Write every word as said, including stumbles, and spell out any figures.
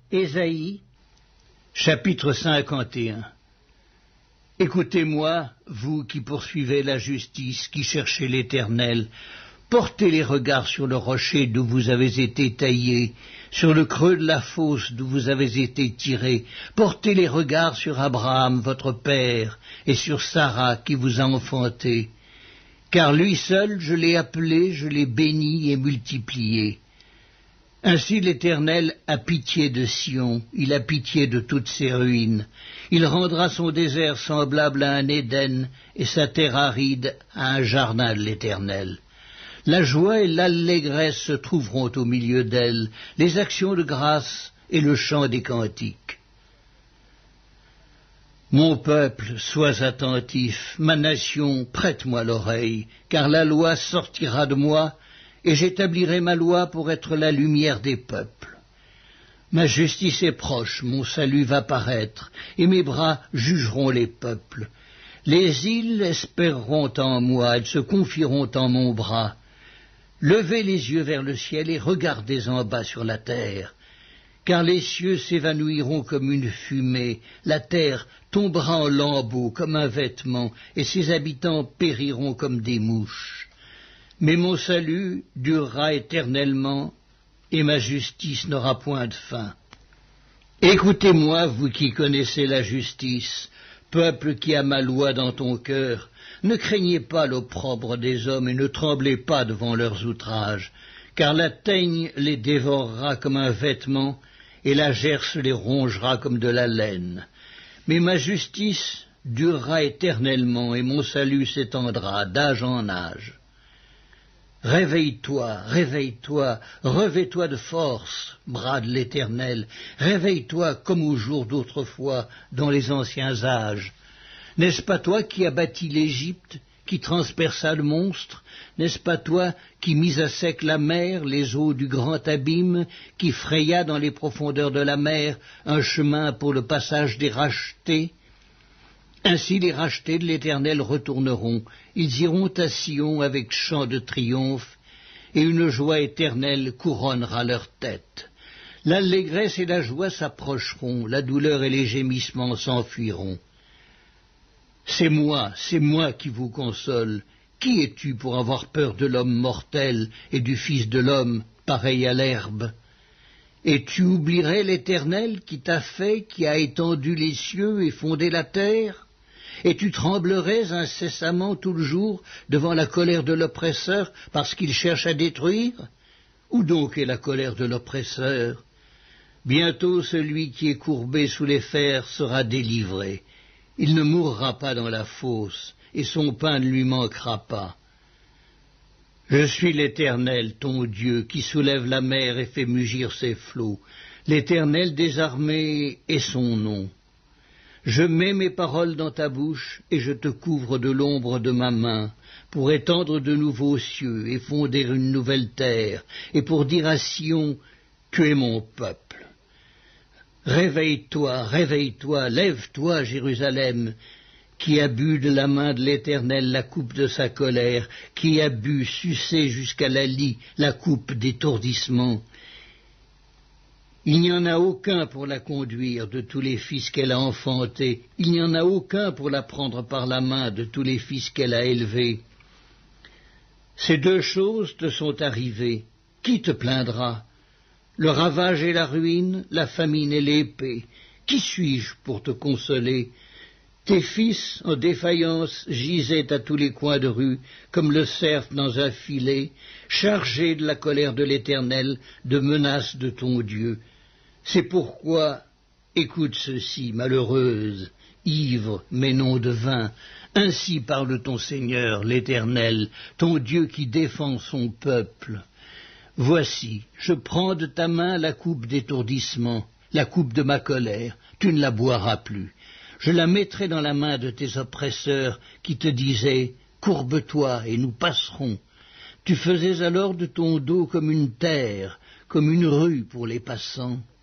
Ésaïe, chapitre cinquante et un. Écoutez-moi, vous qui poursuivez la justice, qui cherchez l'Éternel, portez les regards sur le rocher d'où vous avez été taillés, sur le creux de la fosse d'où vous avez été tirés, portez les regards sur Abraham, votre père, et sur Sarah qui vous a enfanté. Car lui seul, je l'ai appelé, je l'ai béni et multiplié. Ainsi l'Éternel a pitié de Sion, il a pitié de toutes ses ruines. Il rendra son désert semblable à un Éden et sa terre aride à un jardin de l'Éternel. La joie et l'allégresse se trouveront au milieu d'elle, les actions de grâce et le chant des cantiques. Mon peuple, sois attentif, ma nation, prête-moi l'oreille, car la loi sortira de moi, et j'établirai ma loi pour être la lumière des peuples. Ma justice est proche, mon salut va paraître, et mes bras jugeront les peuples. Les îles espéreront en moi, elles se confieront en mon bras. Levez les yeux vers le ciel et regardez en bas sur la terre, car les cieux s'évanouiront comme une fumée, la terre tombera en lambeaux comme un vêtement, et ses habitants périront comme des mouches. Mais mon salut durera éternellement, et ma justice n'aura point de fin. Écoutez-moi, vous qui connaissez la justice, peuple qui a ma loi dans ton cœur, ne craignez pas l'opprobre des hommes et ne tremblez pas devant leurs outrages, car la teigne les dévorera comme un vêtement, et la gerce les rongera comme de la laine. Mais ma justice durera éternellement, et mon salut s'étendra d'âge en âge. Réveille-toi, réveille-toi, revêt-toi de force, bras de l'Éternel, réveille-toi comme au jour d'autrefois, dans les anciens âges. N'est-ce pas toi qui as bâti l'Égypte, qui transperça le monstre? N'est-ce pas toi qui mis à sec la mer, les eaux du grand abîme, qui fraya dans les profondeurs de la mer un chemin pour le passage des rachetés? Ainsi les rachetés de l'Éternel retourneront, ils iront à Sion avec chant de triomphe, et une joie éternelle couronnera leur tête. L'allégresse et la joie s'approcheront, la douleur et les gémissements s'enfuiront. C'est moi, c'est moi qui vous console. Qui es-tu pour avoir peur de l'homme mortel et du Fils de l'homme, pareil à l'herbe? Et tu oublierais l'Éternel qui t'a fait, qui a étendu les cieux et fondé la terre? Et tu tremblerais incessamment tout le jour devant la colère de l'oppresseur parce qu'il cherche à détruire? Où donc est la colère de l'oppresseur? Bientôt celui qui est courbé sous les fers sera délivré. Il ne mourra pas dans la fosse, et son pain ne lui manquera pas. Je suis l'Éternel, ton Dieu, qui soulève la mer et fait mugir ses flots. L'Éternel des armées est son nom. Je mets mes paroles dans ta bouche, et je te couvre de l'ombre de ma main, pour étendre de nouveaux cieux et fonder une nouvelle terre, et pour dire à Sion, tu es mon peuple. Réveille-toi, réveille-toi, lève-toi, Jérusalem, qui a bu de la main de l'Éternel la coupe de sa colère, qui a bu, sucé jusqu'à la lie, la coupe d'étourdissement. Il n'y en a aucun pour la conduire de tous les fils qu'elle a enfantés, il n'y en a aucun pour la prendre par la main de tous les fils qu'elle a élevés. Ces deux choses te sont arrivées, qui te plaindra? Le ravage et la ruine, la famine et l'épée. Qui suis-je pour te consoler? Tes fils, en défaillance, gisaient à tous les coins de rue, comme le cerf dans un filet, chargés de la colère de l'Éternel, de menaces de ton Dieu. C'est pourquoi, écoute ceci, malheureuse, ivre, mais non de vin. Ainsi parle ton Seigneur, l'Éternel, ton Dieu qui défend son peuple. Voici, je prends de ta main la coupe d'étourdissement, la coupe de ma colère, tu ne la boiras plus. Je la mettrai dans la main de tes oppresseurs qui te disaient « Courbe-toi et nous passerons ». Tu faisais alors de ton dos comme une terre, comme une rue pour les passants.